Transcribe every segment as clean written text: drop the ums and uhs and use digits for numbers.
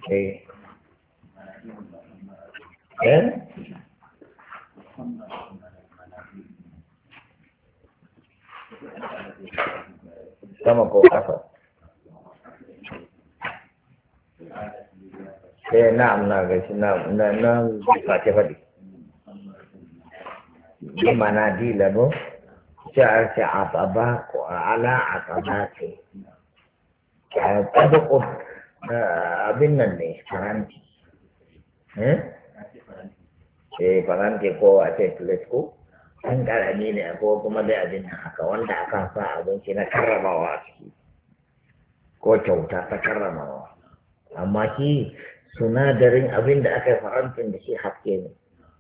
eh eh sama ko kasa na'am na ga shi na sake faɗi bi mana dila no sai ce ataba ko ala atabati tabaqu abin nan ne faranti faranti ko a ce plate ko an karami ne ko kuma dai abin haka wanda akan sa abinci na karramawa a ciki ko kyauta ta karramawa amma shi sunadarin abin da aka yi farantin da shi haske ne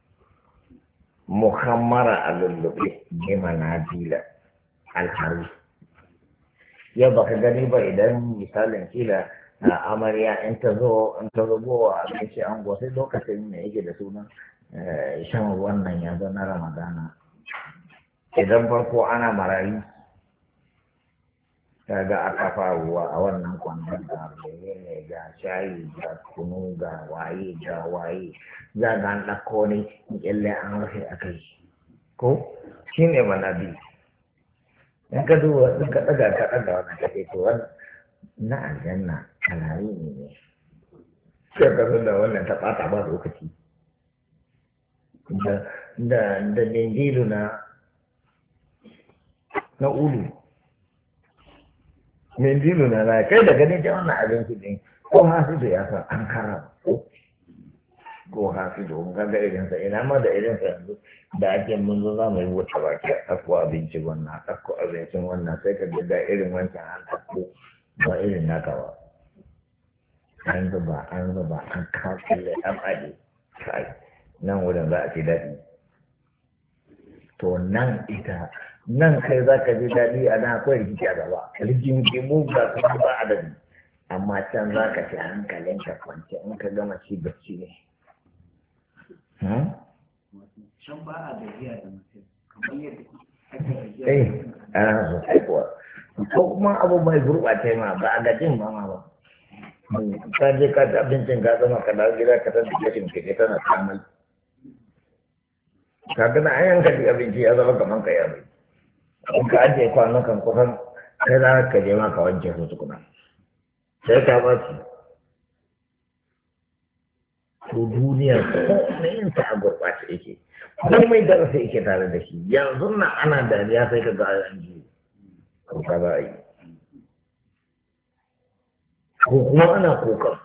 muhammara a lullube ne manazila alharu yau ba ka gani ba idan misalin kila amarya in ta zo wa abinci an sai lokacin ne yake da sunan shan wannan ya zo na ramadana idan farko ana marayu kaga aka faruwa a wannan kwandon da ne ga shayi ga kunu ga waye za ga an ɗauko ne kyalle an rufe a kai ko shi ne manabi in ka duba in ka ɗaga wannan ka ce to wannan na aljanna alhari ne sai ka zo da wannan ta ɓata ba lokaci da dindilu na ulu dindilu na kai da ganin ta wannan abinci din ko hasidu ya san an kara ko hasidu mun ga irinsa ina ma da irinsa yanzu da ake mun zo za mu yi wata baki a ɗauko abinci wannan ɗauko abincin wannan sai ka ga irin wancan an ɗauko ba irin naka ba an zuba an kawo an aje kai nan wurin za a ci daɗi to nan kai za ka ji daɗi a nan akwai rikici a gaba rigingimu ga kuma ba adadi amma can za ka ci hankalin ka kwance in ka gama ci bacci ne can ba a gajiya da mutum kamar yadda ana so kuwa ko kuma abu mai gurɓace ma ba a gajin ba ma ba ka je ka ci abincin ka zama ka dawo gida ka san da kashin ke tana kamar ka gana an yanka ci abinci ya zama kamar ka yi in ka ajiye kwanan kan kusan sai za ka je ma ka wanke su tukuna sai ka ba su to duniyar komai ta a gurɓace yake komai darasa yake tare da shi yanzu nan ana dariya sai ka ga an ji ko ka za a yi ko kuma ana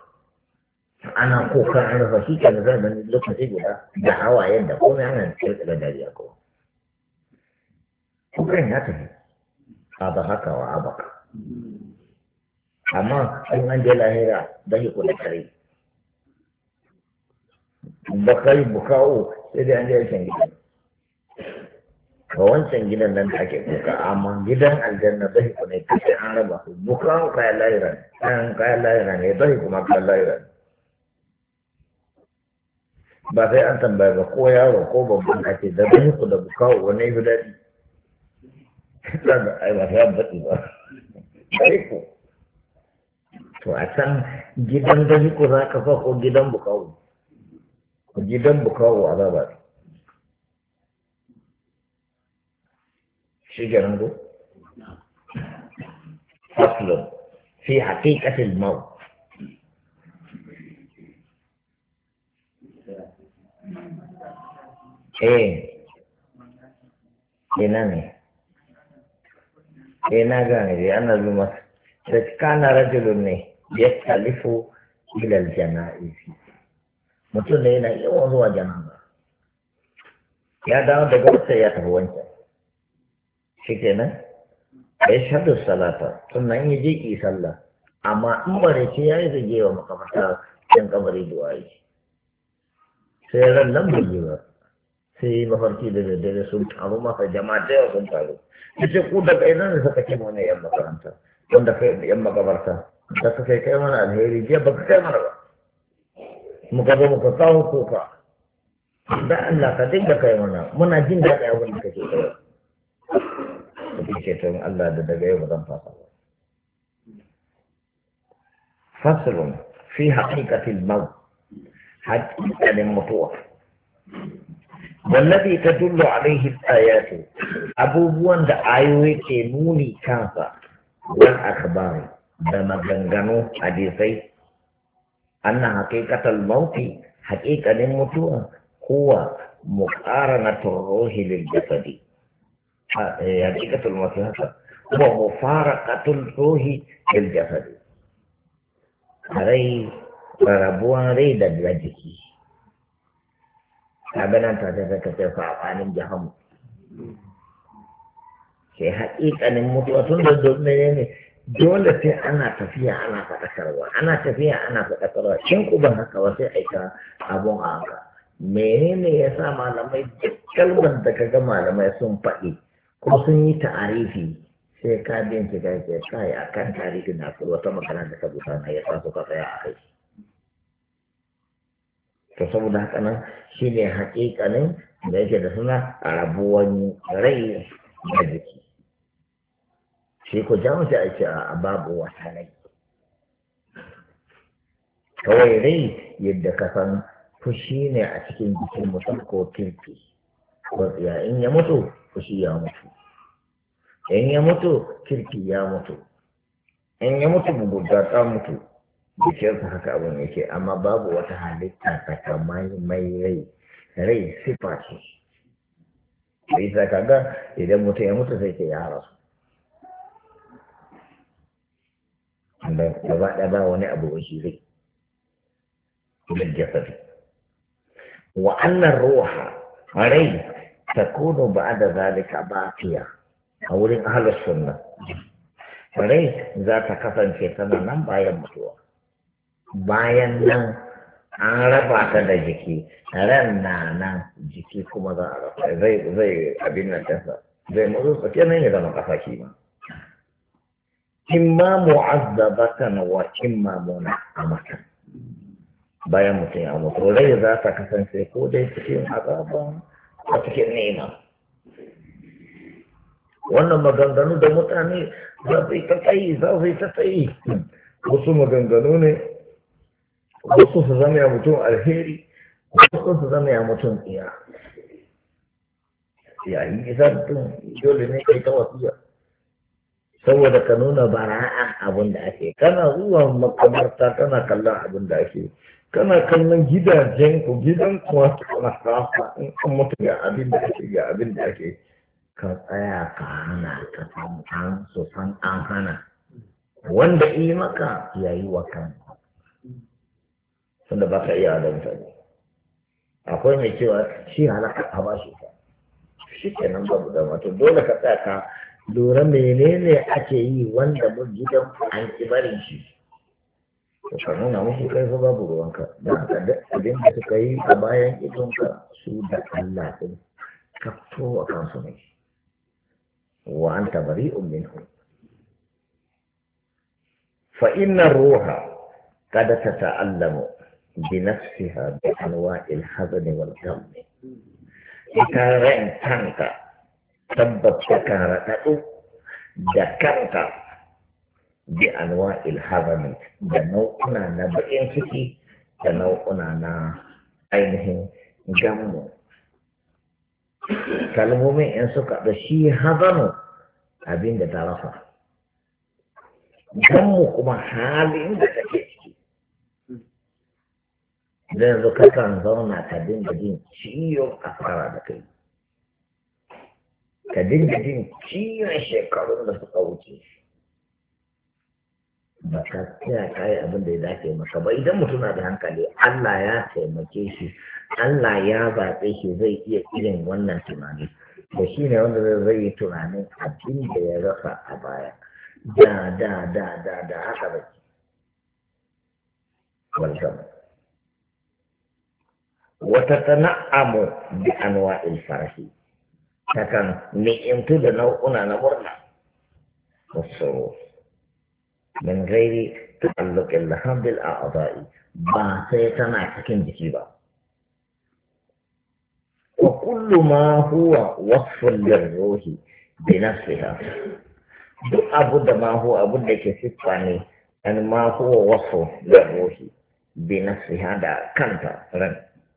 kokan an rasa shi ke da zai lokaci guda da hawayen da komai ana kirkira dariya ko kukan ya tafi a ba haka wa abaka amma in an je lahira bai kula kare bakari bukawo sai dai an je wancan gidan ga wancan gidan nan da ake kuka amma gidan aljanna bai kula kare an raba su bukawo kayan lahira ne bai kuma kayan lahira ba sai an tambaya ba ko yaro ko babban ake da bai ku da bukawo wani yi daɗi ai ba sai an faɗi ba bai ku to a can gidan bai ku za ka fa ko gidan bukawo a zaba shi garin ku faslun fi haƙiƙatil maut ina ne na gane dai ana zuma da kana rajulun ne ya talifu ilal jana'izi mutum ne yana yawan zuwa jana'a ya dawo daga wata ya tafi wancan shi kenan ya shaɗu salata sannan ya je ki sallah amma in bare ce ya yi zage wa makamata yan kabari duwaye sai ran nan bai yi ba sai mafarki da daddare sun taru masa jama'a da yawa sun taru ya ce ku daga ina ne suka ce mana yan makaranta wanda kai yan makabarta da suka kai mana alheri jiya ba ka kai mana ba muka zo muka kawo kuka da Allah ka dinga kai mana muna jin daɗi abin da kake kai da ke tun Allah da daga yau ba zan fasa ba fasalun في حقيقة الموت حقيقة الموت والذي تدل عليه الآيات أبو بوان آيوي كنوني كافة والأخبار بما جنجنو حديثي أن حقيقة الموت حقيقة الموت هو مقارنة الروح للجسد حقيقة الموت هو مفارقة الروح للجسد ري ربوان ري دجاجكي أبنا تتذكر فعقان جهم sai haƙiƙanin mutuwa tun da ne dole sai ana tafiya ana faɗakarwa ana tafiya ana faɗakarwa shin ku ban haka ba sai aika abun a haka menene ya sa malamai duk kalmar da ka ga malamai sun faɗi ko sun yi ta'arifi sai ka bincika ke kai a kan tarihi na wata magana da ka gudana ya sa suka tsaya a kai to saboda haka nan shi ne haƙiƙanin da yake da suna rabuwan rai da jiki shi ko jamus ya ake a babu wata rai kawai rai yadda ka san fushi ne a cikin jikin mutum ko kirki ko tsiya in ya mutu fushi ya mutu in ya mutu kirki ya mutu in ya mutu buguda ta mutu jikinsa haka abin yake amma babu wata halitta takamai mai rai sifa ce da isa kaga idan mutum ya mutu sai ke ya rasu da gaba ɗaya ba wani abu shi zai bil jasadi wa annar ruha rai takunu ba'da zalika baqiya a wurin ahlus sunna rai za ta kasance tana nan bayan mutuwa bayan nan an raba ta da jiki ran na nan jiki kuma za a raba zai abin nan ɗansa zai mutu tsake nan ya zama ƙasa kima imma mu'azzabatan wa imma mun'amatan bayan mutum ya mutu rai za ta kasance ko dai cikin azaba ko cikin ni'ima wannan maganganu da mutane za su yi ta tsayi wasu maganganu ne wasu su zama ya mutum alheri wasu su zama ya mutum iya yayin isa mutum dole ne kai ta wasiya saboda ka nuna bara'an abin da ake kana zuwa makamarta kana kallon abin da ake kana kallon gidajen ku gidan kuma kana kafa in an mutu ga abin da ake ga abin da ake ka tsaya ka hana ka san an so san an hana wanda yi maka yayi wa kanka tunda ba ka iya adamta ne akwai mai cewa shi halaka a ba shi kenan babu da mato dole ka tsaya ka lura menene ake yi wanda mun gidan an ki barin shi to ka nuna musu kai fa babu ruwanka da haka duk abin da suka yi a bayan idonka su da Allah din ka fito wa kansu ne wa anta bari'un minhum fa inna ruha kada tata'allamu بنفسها بأنواع الحزن والغم إذا رأيتك تبت كارتك ذكرت بأنواع الحزن بنوعنا نبئن فيك بنوعنا ainihin gammu kalmomin in suka da shi hazanu abin da ta rasa gammu kuma halin da take ciki zai zo kakan zauna ka dinga jin ciwon asara da kai ka dinga jin ciwon shekarun da suka wuce ba ka tsaya kayi abin da ya dace maka ba idan mutum na da hankali Allah ya taimake shi Allah ya zaɓe shi zai iya irin wannan tunani da shi ne wanda zai yi tunanin abin da ya rasa a baya da haka ba walgama وتتنعم بأنواع الفرح فكان نعمت لنوعنا نمرنا والسرور من غير تعلق لها بالأعضاء ما سيتنا سكن جكيبا وكل ما هو وصف للروح بنفسها duk abu da ma hu abun da ke siffa ne an ma huwa wasu da ruhi بنفسها دا كانت رن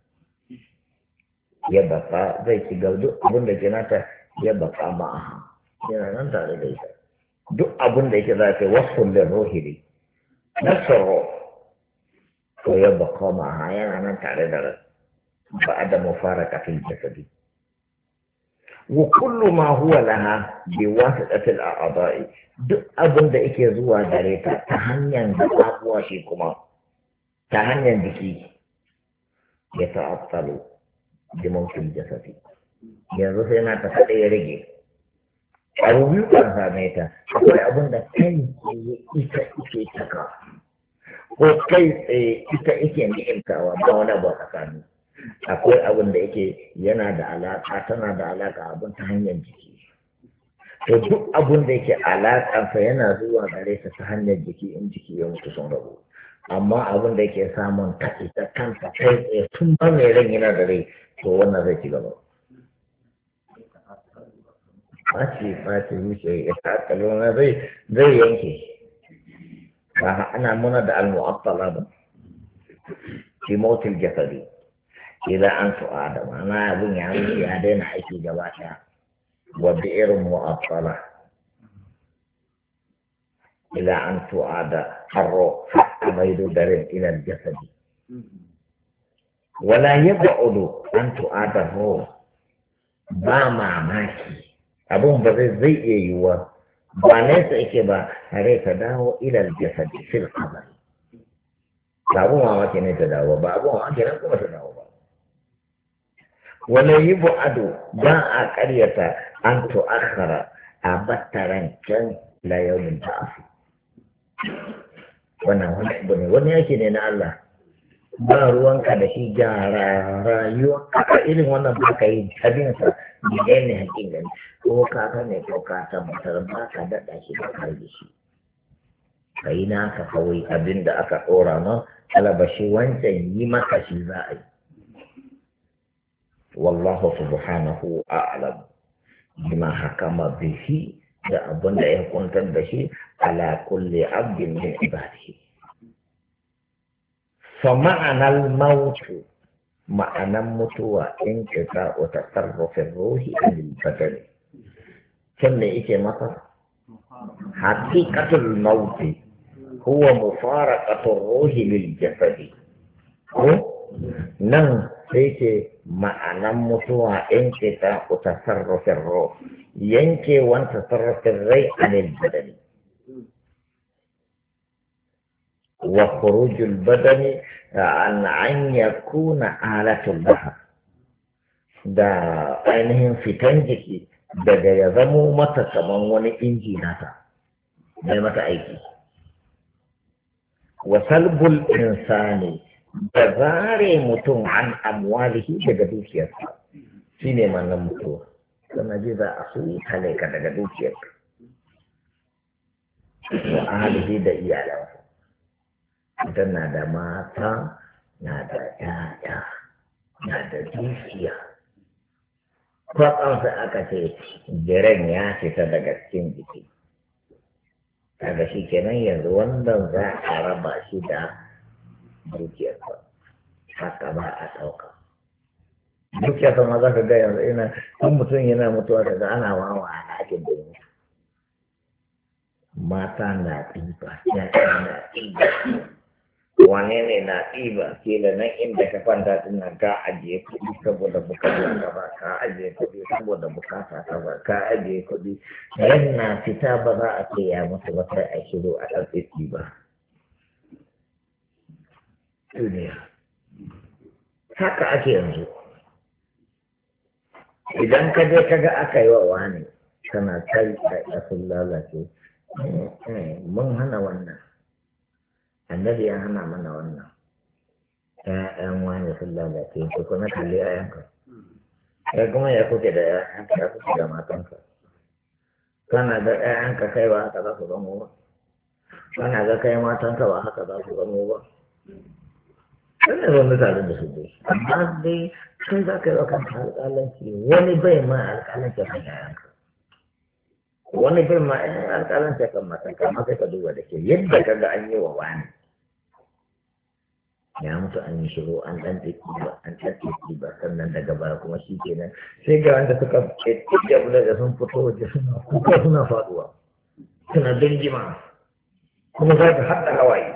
يبقى زي تقول أبن دجناتا يبقى معها يعني أنت على ذلك duk abin da yake za ka wasu da rohi ne nafsar roh to ya baka ma yana nan tare da ran ba a da mufaraka fil jasadi wa kullu ma huwa laha bi wasitatil a'dha'i duk abin da yake zuwa gare ta ta hanyar abuwa shi kuma ta hanyar jiki ya ta'attalu bi mawtil jasadi yanzu sai na ta kada ya rage abu biyu kan same ta akwai abin da kai ita ike taka ko kai tsaye ita ike ni'imtawa ba wani abu a tsakani akwai abin da yake yana da alaƙa tana da alaƙa abin ta hanyar jiki to duk abin da yake alaƙansa yana zuwa gare ta ta hanyar jiki in jiki ya mutu sun rabu amma abin da yake samun ta ita kanta kai tsaye tun ba mai ran yana da rai to wannan zai ci gaba ɓaci wuce ya takalo na zai yanke ba ana muna da al-mu'attala ba fi mautil jasadi idan an su adama na abin ya wuce ya daina aiki gaba ɗaya wadda irin mu'attala ila an su ada harro a maido garin ilal jasadi wala yab'udu an tu'ada ho ba mamaki abun ba zai iya yiwuwa ba nesa yake ba tare ta dawo ilal jasadi fil qadar ba abun mamaki ne ta dawo ba abun mamaki ne kuma ta dawo ba wala yub'adu ba a ƙaryata an tu'akhara a battaran can la yawmin ta'afi wannan wani abu ne wani yake ne na Allah ba ruwanka da shi gyara rayuwa a irin wannan ba ka yi tabinsa da ne hakikan ko ka ne ko ka tabbatar ba ka daɗa shi ba ka yi shi ka yi naka kawai abin da aka ɗora na alabashi wancan yi maka shi za a yi wallahu subhanahu a'lam bima hakama bihi da abin da ya kuntar da shi ala kulli abdin min ibadihi فمعنى الموت معنى متوى انقطاع تصرف الروح عن البدن كم يجي مطر حقيقة الموت هو مفارقة الروح للجسد نعم يجي معنى متوى انقطاع تصرف الروح ينكي وان تصرف الروح عن البدن وخروج البدن عن أن يكون آلة لها da ainihin fitan jiki daga ya zamo mata kaman wani inji nata mai mata aiki wa salbul insani da zare mutum an amwalihi daga dukiyarsa shine manan mutuwa kana ji za a su tale ka daga dukiyarka wa ahlihi da iyalansa idan na da mata na da ƴaƴa na da dukiya kwatsansa aka ce jiran ya fita daga cikin jiki daga shi kenan yanzu wannan za a raba shi da dukiyarsa haka ba a ɗauka dukiyarsa ma za ka ga yanzu ina in mutum yana mutuwa daga ana wawa a ɗakin da mutu mata na ɗiba ƴaƴa na ɗiba wane ne na ɗiba kila nan inda ka kwanta din nan ka ajiye kuɗi saboda bukata ka ba ka ajiye kuɗi saboda bukata ka ba ka ajiye kuɗi ran na fita ba za a ce ya mutu ba sai a shiru a ɗan ba duniya haka ake yanzu idan ka je ka ga aka yi wa wani kana kai a sun lalace mun hana wannan annabi ya hana mana wannan ƴaƴan wani sun lalace ko kuma kalli ƴaƴanka ya kuma ya kuke da ƴaƴanka ya kuke da matanka kana ga ƴaƴanka kai ba haka za su zamo ba kana ga kai matanka ba haka za su zamo ba kana zo mutane da su dai amma dai kai za ka yi wa kanka alƙalanci wani bai ma alƙalanci kan ƴaƴanka wani bai ma alƙalanci kan matanka amma sai ka duba da ke yadda ka ga an yi wa wani ya mutu an yi shiru an ɗan tsaki ba sannan daga baya kuma shi kenan sai ga wanda suka ƙirƙi da sun fito waje suna kuka suna faɗuwa suna dangima kuma za ka haɗa hawaye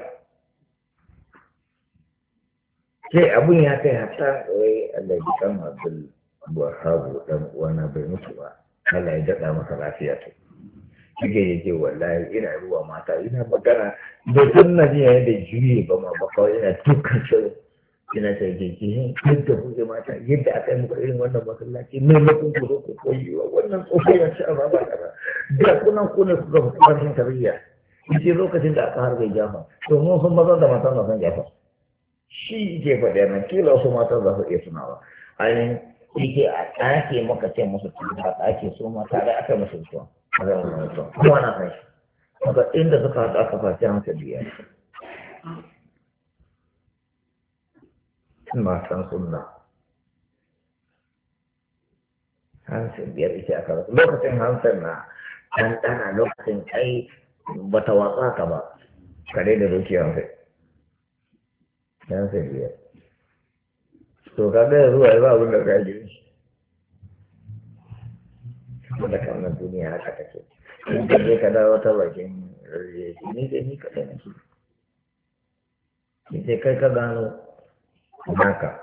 sai abun ya kai hatta wai Allah ya kan Abdul Wahab dan uwana bai mutu ba Allah ya daɗa masa lafiya to shige ya ce wallahi ina ruwa mata ina magana da sunna ne yayin da juye ba ma ba kawai ina dukkan shi ina sai ke yadda kuke mata yadda aka yi muku irin wannan masallaci mai makon ku zo ku koyi wa wannan tsofi ya ci a ba kaza da kunan ku ne kuka fi ƙarfin tarbiyya ce lokacin da aka harbe jafa to mun sun maza da matan na san jafa shi ke faɗi nan kila wasu matan za su iya tunawa ainihin yake a ɗake maka ce musu tuba ɗake su ma tare aka musu tuwa a zama mai tuwa kuma na san shi daga inda suka haɗu aka fashe hansa biya matan sunna hansa biyar ita aka rasu lokacin hansa na ɗan ɗana lokacin ai bata watsa ka ba kare da dukiyar sai hansa biyar to kaga yanzu wai ba abin da ka yi da kamar duniya haka take in ka je ka dawo ta bakin ni dai ni kaɗai na shi ni sai kai ka gano naka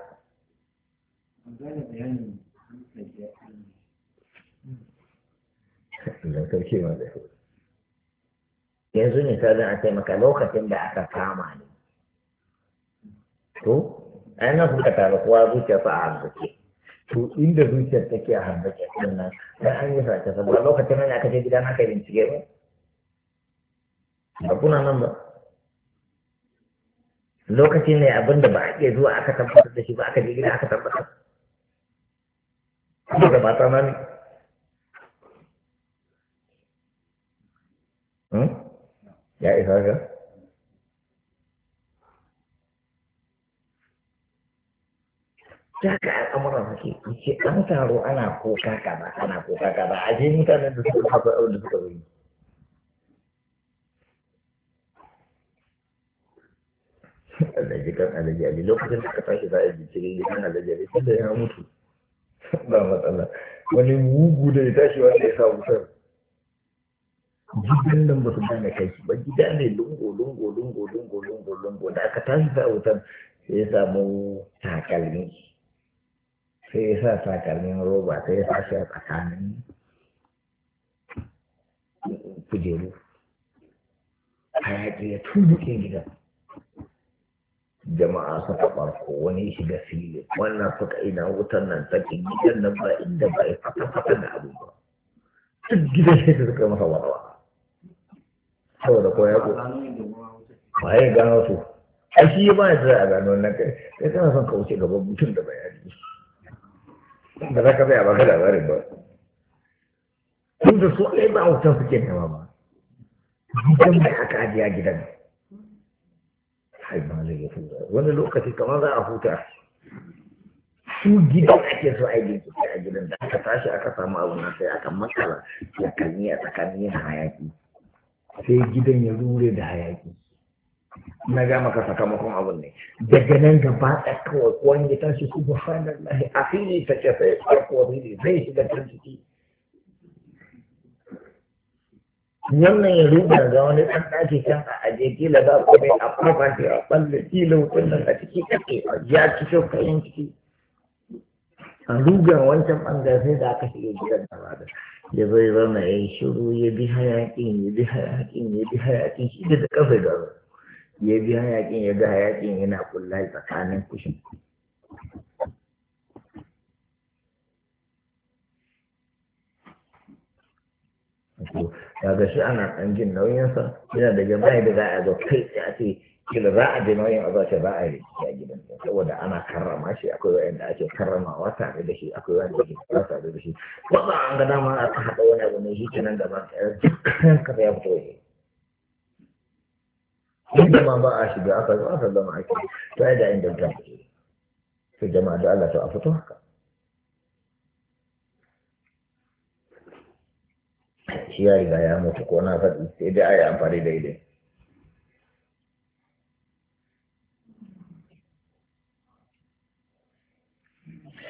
lantarki ma da yanzu ne ta zan a taimaka lokacin da aka kama ne to ai na kuka tare kowa zuciyarsa a harbace to inda zuciyar take a harbace din nan sai an yi sace saboda lokacin nan aka je gidan aka bincike ba ba kuna nan ba lokacin ne abinda ba a iya zuwa aka tabbatar da shi ba aka je gida aka tabbatar daga mata nan ya isa ga ya ka al'amuran suke ce an taro ana koka kaza ana koka kaza a je mutanen da suka haɗa abin da suka zo alaji kan alaji ali lokacin da aka tashi za a yi bincike gidan alaji ali sai da ya mutu ba matsala wani mugu da ya tashi wanda ya sa wutar gidan nan ba su gane kai ba gida ne lungo da aka tashi sa wutar sai ya samu takalmi sai ya sa takalmin roba sai ya sa shi a tsakanin kujeru hayaki ya tubuke gidan jama'a suka barko wani shiga fili wannan suka ina wutan nan tsakin gidan nan ba inda ba ya fata da abu ba duk gidan sai su suka masa warawa saboda ko ya ko ba ya gano su a shi ba ya tsaya a gano nan kai sai kana son ka wuce gaban mutum da bayani da za ka zai a baka labarin ba tun da su ɗaya ba wutan suke nema ba gidan mai aka ajiya gidan hai ba zai futa wani lokaci kamar za a huta su gidan ake so a yi bincike a gidan da aka tashi aka samu abu na sai aka matsala ya kalmi a tsakanin hayaki sai gidan ya rure da hayaki na ga maka sakamakon abun ne daga nan gaba ɗaya kawai kowan ya tashi su ba fadar lahi a fili ta ce sai farko fili zai shiga can ciki wannan ya ruba ga wani ɗan ɗaki can a aje kila za ku mai a farfashe a ɓalle kila wutan nan a ciki kake ya ci kyau kayan ciki a rugan wancan ɓangare sai da aka shiga gidan da bada ya zai zama ya yi shiru ya bi hayaƙin shi da kafa da ya bi hayaƙin ya ga hayaƙin yana kulla tsakanin kushin daga shi ana ɗan jin nauyinsa yana da jama'a da za a zo kai a ce kila za a ji nauyin a zace za a yi rikici a gidan saboda ana karrama shi akwai wa'anda ake karramawa tare da shi akwai wa'anda ake karrama tare da shi wanda an ga dama aka haɗa wani abu ne shi kenan gaba ɗaya dukkan kasa ya fito waje inda ma ba a shiga aka zo aka zama ake to ai da inda ta fito to jama'a da Allah to a fito haka shi ya riga ya mutu ko na faɗi sai dai a yi amfani daidai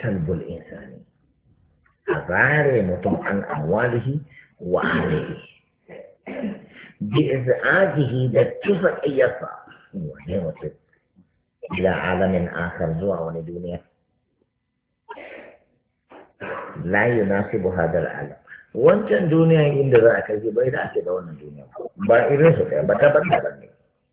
salbul insani a zare mutum an amwalihi wa ahlihi bi iz'ajihi da tufa iyasa wane mutum ila alamin akhar zuwa wani duniya la yunasibu hadal alam wancan duniya inda za a kai bai da ake da wannan duniya ba irin su ɗaya ba ta banda ne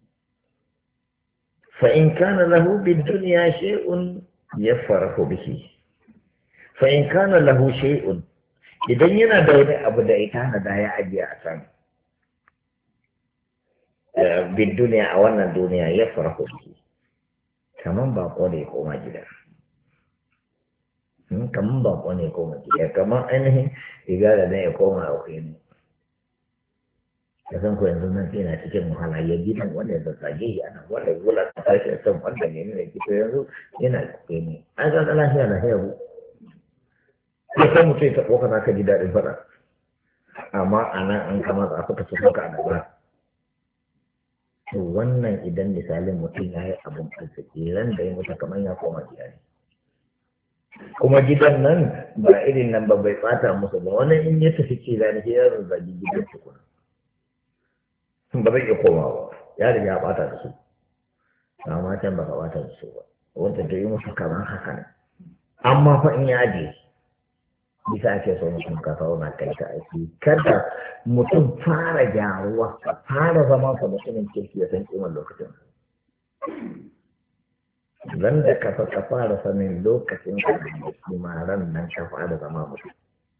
fa in kana lahu bid dunya shay'un yafrahu bihi fa in kana lahu shay'un idan yana da wani abu da ita na da ya ajiye a san bid dunya a wannan duniya yafrahu bihi kaman ba ko da ya koma gida kaman ba ko ne koma gida kaman ainihin igara ne ya koma a ne da san ko yanzu nan sai na cikin wahala ya gidan wanda ya zazzage shi ana wanda gula ta tashi san wanda ne ne kito yanzu yana ne an ga lafiya na hebu ko sai mutum ta koka zaka ji dadin fada amma anan an kama za ka tafi ka a gaba to wannan idan misalin mutum ya yi abin arziki ran da ya mutu kamar ya koma gida ne kuma gidan nan ba irin nan ba bai fata musu ba wani in ya tafi ce da ne ya zazzagi gidan tukuna ba zai iya koma ba ya riga ya bata da su amma can ba ka bata da su ba wanda ta yi musu kamar haka ne amma fa in ya je bisa ake so mutum ka zauna kai ta aiki kada mutum fara gyaruwa fara zama ka mutumin kirki ya san kimar lokacin zan da ka fara sanin lokacin ka da kimaran nan ka fara zama mutum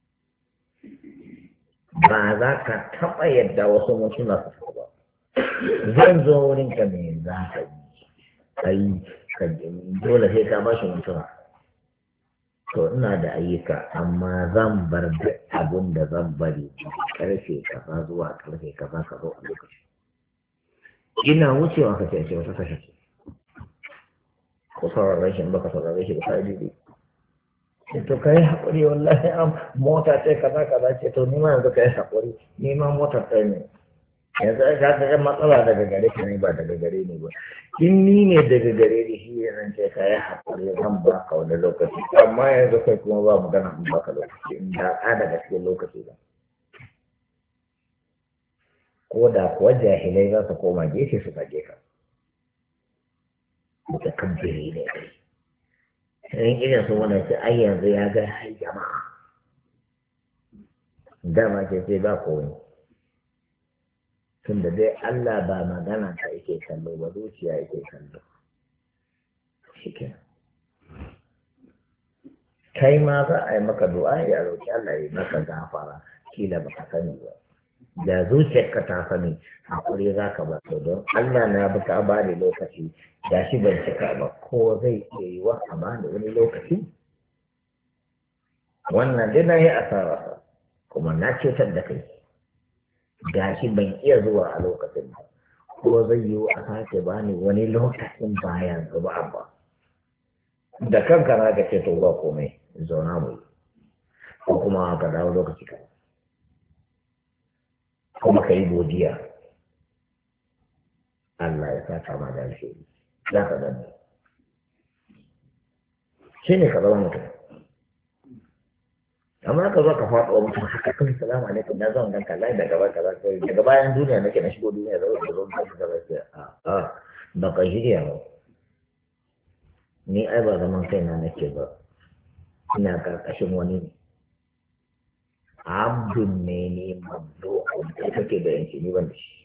ba za ka taɓa yadda wasu mutuna su ba zan zo wurin ka me za ka yi dole sai ka ba shi mutuna to ina da ayyuka amma zan bar duk abin da zan bari karfe kaza zuwa karfe kaza ka zo a lokaci ina wucewa ka ce wata kashe ce ko sauraron shi baka sauraron shi ba ka yi to ka yi haƙuri wallahi am mota ce kaza kaza ce to nima yanzu ka yi haƙuri nima motar ɗaya ne yanzu ka ga matsala daga gare ka ne ba daga gare ne ba in ni ne daga gare ni shi ne ce ka yi haƙuri zan ba ka wani lokaci amma yanzu kai kuma ba magana in ba ka lokaci in da ka daga cikin lokaci ba ko da kuwa jahilai za su koma gefe su zage ka mutakabbiri ne kai in irin su wani ce ai yanzu ya ga hai jama'a dama ce sai ba komai tunda dai Allah ba magana ka yake kallo ba zuciya yake kallo shike kai ma za a yi maka du'a ya roki Allah ya yi maka gafara kila ba ka sani ba da zuciyarka ta sani hakuri za ka ba to don Allah na bi ka ba da lokaci da shi ban cika ba ko zai iya yi wa a ba da wani lokaci wannan dai na yi asara kuma na cutar da kai ga shi ban iya zuwa a lokacin ba ko zai yi a sake ba ni wani lokacin bayan zuba ba da kanka na ga ce to ba komai zauna mu ko kuma ka dawo lokaci ka kuma ka yi godiya Allah ya saka ma da alheri za ka gani shi ne ka zama mutum amma ka zo ka faɗo wa mutum haka kan salamu alaikum na zan ganka lai daga baya kaza kai daga bayan duniya nake na shigo duniya zai zo ka kaza sai a ba ka shirya ba ni ai ba zaman kaina nake ba ina karkashin wani ne abdun ne ni mamdo da kake da yanki ni ban da shi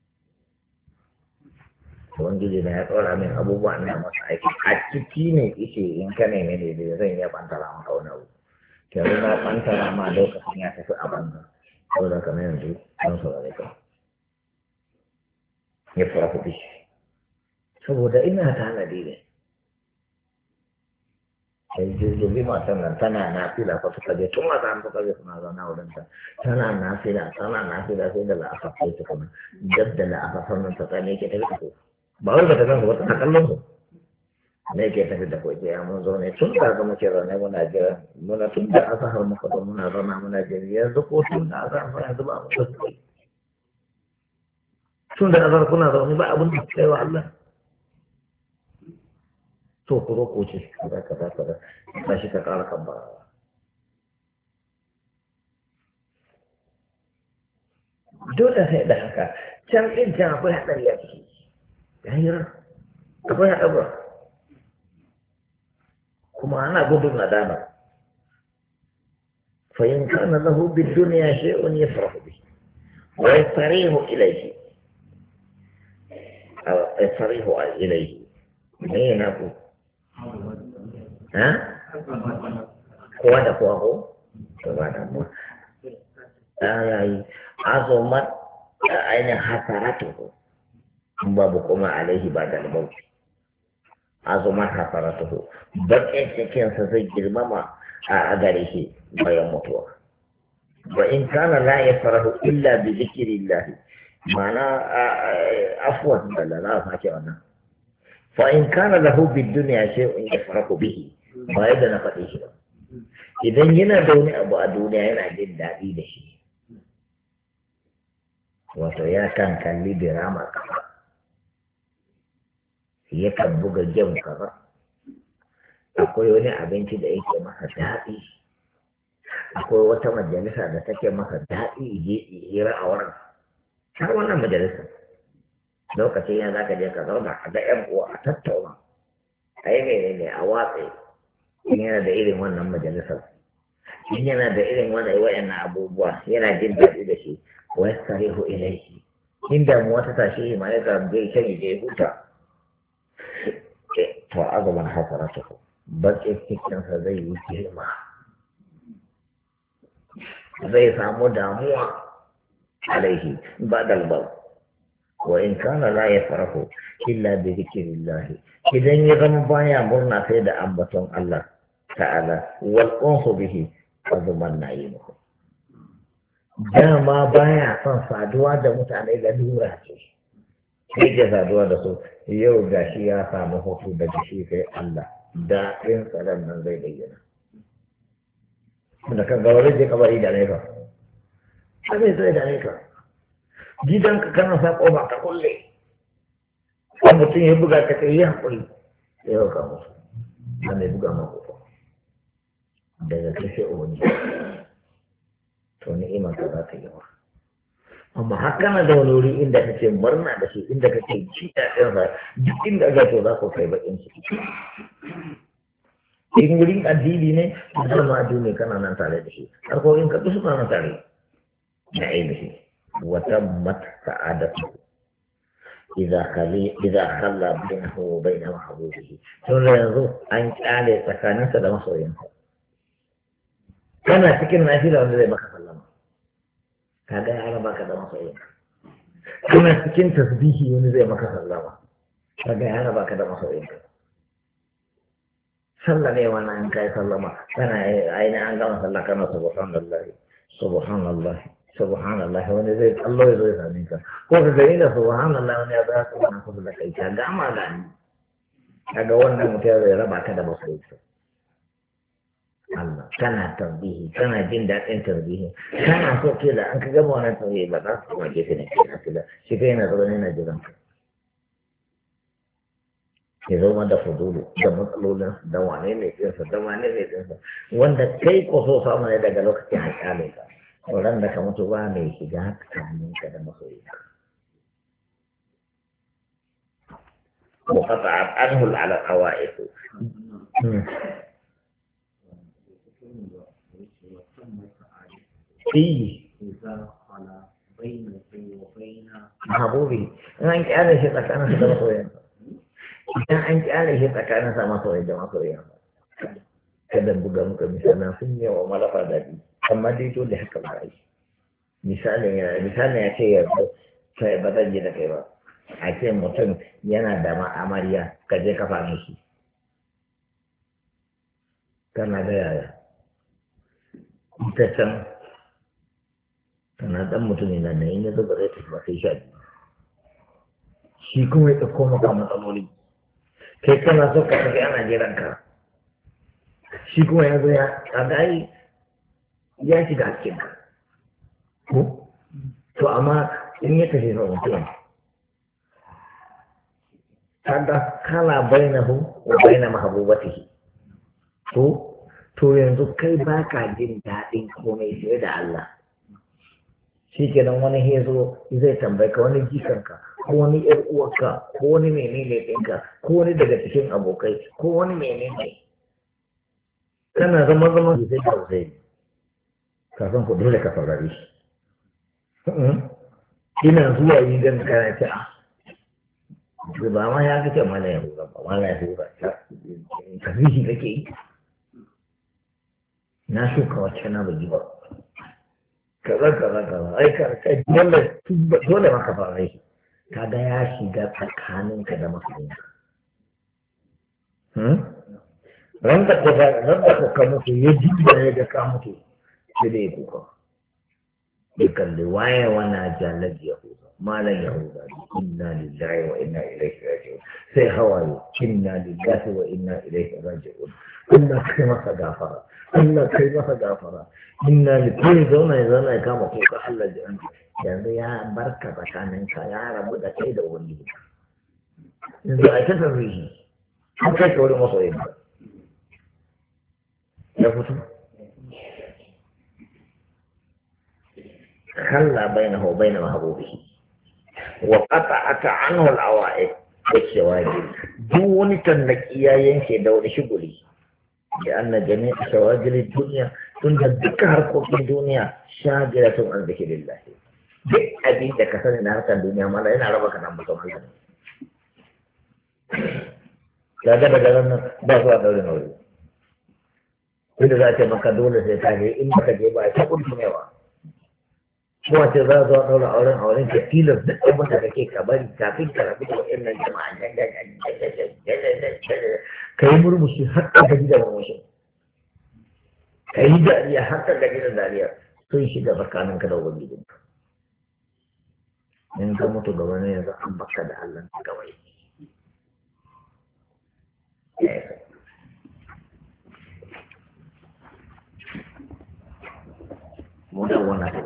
Ubangiji na ya tsora min abubuwa na masa aiki a ciki ne ishe in ka neme ne da zan iya bantara maka wani abu yanzu na bantara ma lokacin ya tafi a banza saboda kamar yanzu don saurare ka ya fara kuɗi saboda ina tanadi ne sai jirgin matan nan tana nafila fa suka je tun wata an suka je suna zauna wurin ta tana nafila sai da la'afa sai ta kuma dab da la'afa sannan ta tsane ke tafi ko ba wai ba ta gansu ba tana kallon su ne ke tafi da koke ya mun zo ne tun da ga muke zaune muna jira muna tun da asahar muka zo muna zauna muna jira yanzu ko tun da asahar yanzu ba mu da su tun da asahar kuna zaune ba abin da kai wa Allah to ku zo ku ce kaza ba shi ka ƙara kan ba dole sai da haka can ɗin can akwai haɗari a ciki yayira akwai haɗari kuma ana gudun nadama فإن كان له بالدنيا شيء يفرح به ويستريح إليه أو يستريح إليه مين أبو ها هو ده هو سبحان الله عظمت أين حسرته بابكما عليه بعد الموت عظمت حسرته بقيت كان سيجر ماما أدريه بيموتوا وإن كان لا يفرح إلا بذكر الله معنى عفوا لا فاكرنا فإن كان له بالدنيا شيء يفرح به ما يدنا فتيه إذا ينا دوني أبو الدنيا ينا جد دادي شيء وتويا كان لي دراما كذا يكن بوجا جم كذا akwai wani abinci da yake masa daɗi akwai wata majalisa da take masa daɗi hira a wurin har wannan majalisa lokacin ya zaka je ka zauna a ga yan uwa a tattauna a yi menene a watsi in yana da irin wannan majalisar in yana da irin wannan wayannan abubuwa yana jin daɗi da shi wa yastarihu ilayhi in damuwa ta tashi ma ya zai sani da ya huta to azaman hasaratuhu baƙin cikinsa zai yi girma zai samu damuwa alaihi ba dalbal wa in kana la yafrahu illa bi dhikrillah idan ya zama baya murna sai da ambaton Allah ta'ala wal qansu bihi azuman na'imuhu dama baya son saduwa da mutane da lura ce sai ya saduwa da su yau gashi ya samu hutu daga shi sai Allah da ɗin tsaron nan zai bayyana da kan gaba zai je kabari da naifa a zai zai da naifa gidanka kana sa ƙofa ka kulle kan mutum ya buga ka kai yi haƙuri sai yau ka musu na mai buga ma ƙofa daga kashe umarni to ni'imar ka za ta yi wa amma haka na da wani wuri inda kake murna da shi inda kake ci ɗaɗinsa duk inda aka to za ku kai baƙin ciki in wurin addini ne zama addini kana nan tare da shi harkokin ka duk suna nan tare da ainihi wata mata sa'adatu idza khalla bainahu wa bain mahbubihi to yanzu an kyale tsakaninsa da masoyinsa kana cikin nafila wanda zai maka sallama kaga ya raba ka da masoyinka kana cikin tasbihi wani zai maka sallama kaga ya raba ka da masoyinka sallah ne wannan an kai sallama kana aina an gama sallah kana subhanallah wani zai kallo ya zo ya same ka ko ka gani da subhanallah wani ya za ka kana kusa da kai ka gama da ni kaga wannan mutum zai raba ka da masoyinka Allah kana tarbihi kana jin daɗin tarbihi kana so ke da an ka gama wannan tarbihi ba za su kuma gefe ne kai na shi kai na zaune na jiran ka ya zama da fudulu da matsalolin da wane ne ɗinsa da wane ne ɗinsa wanda kai ko so samu ne daga lokacin haƙalin ka ran da ka mutu ba mai shiga tsakanin ka da masoyinka ko kasa anhul ala awaiku mahabubi in an kyale shi tsakanin da masoyinka idan an kyale shi tsakanin sa masoyi da masoyinka kada buga muka misalan sun yi wa malafa daɗi amma dai dole haka ba a yi misalin ya ce ya sai ba zan ji da kai ba a ce mutum yana da ma'amariya ka je ka fami shi kana da yaya ita can kana dan mutum yana da yin yanzu ba zai tafi ba sai sha shi kuma ya ɗauko maka matsaloli kai kana so ka tafi ana jiran ka shi kuma ya zo ya tsagayi ya shiga cikin ka ko to amma in ya tafi sa mutum kaga kala bainahu wa baina mahbubatihi to yanzu kai baka jin daɗin komai sai da Allah shi kenan wani hezo zai tambaye ka wani jikanka ko wani yar uwarka ko wani menene ɗinka ko wani daga cikin abokai ko wani menene kana zama zai tausayi ka san ku dole ka saurari shi ina zuwa yi gan kana ce ba ma ya kace mana ya hura ba mana ya hura ka zihi kake yi na shuka wacce na bai ba kaza ai ka dole maka fara shi kaga ya shiga tsakaninka da masoyinka ran da ka mutu ya ji da ya ga ka mutu sai da ya kuka ya kalli waye wana jalabi ya huza malam ya huza inna lillahi wa inna ilaihi raji'un sai hawaye inna lillahi wa inna ilaihi raji'un Allah kai masa gafara Allah kai masa gafara inna lillahi zauna ya kama kuka Allah ji an yanzu ya barka tsakaninka ya rabu da kai da wani yanzu a ta sarrihi an kai wurin masoyin ya fito خلى بينه وبين محبوبه وقطعت عنه العوائق والشواغل دون تنكيا ينشي دون شغلي لأن جميع شواغل الدنيا تنجد حركة في الدنيا شاغلة عن ذكر الله أبي ذكرت نهار الدنيا ما لا ينعرفك عن بطن الله لا ده بدلنا بازوا دولة نوري إذا ذات مكدولة سيتاجي إما تجيبها تقول سميوها kuma ce za a zo a ɗaura auren ka tilas duk abin da kake ka bari kafin ka rabu da wa'annan jama'a ka yi murmushi har ka gaji da murmushi ka yi dariya har ka gaji da dariya sun shiga tsakanin ka da ubangijin ka in ka mutu gaba ne yanzu an baka da Allah kawai mu da wannan